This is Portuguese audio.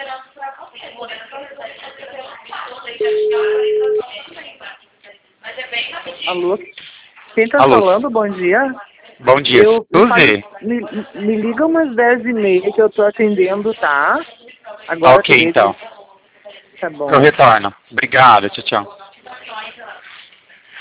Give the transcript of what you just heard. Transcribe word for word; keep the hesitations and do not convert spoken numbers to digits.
Alô? Quem tá Alô? falando? Bom dia. Bom dia, Eu, Suzy? me, me liga umas dez e meia que eu tô atendendo, tá? Agora Ok, treze. então. Tá bom. Eu retorno. Obrigado, tchau, tchau.